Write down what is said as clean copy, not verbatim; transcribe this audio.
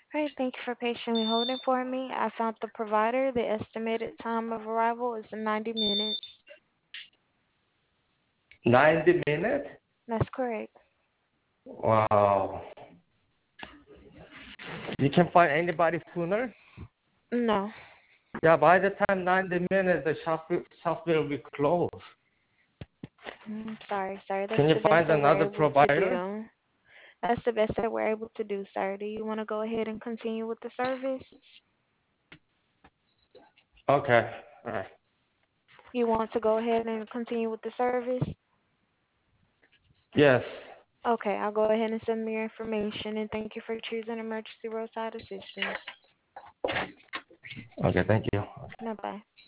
All right, thank you for patiently holding for me. I found the provider. The estimated time of arrival is 90 minutes. 90 minutes? That's correct. Wow. You can find anybody sooner? No. Yeah, by the time 90 minutes, the shop will be closed. Sorry, sir. That's Can you the best find that we're another able to provider? do. That's the best that we're able to do, sir. Do you want to go ahead and continue with the service? Okay. All right. You want to go ahead and continue with the service? Yes. Okay, I'll go ahead and send me your information and thank you for choosing emergency roadside assistance. Okay, thank you. Bye bye.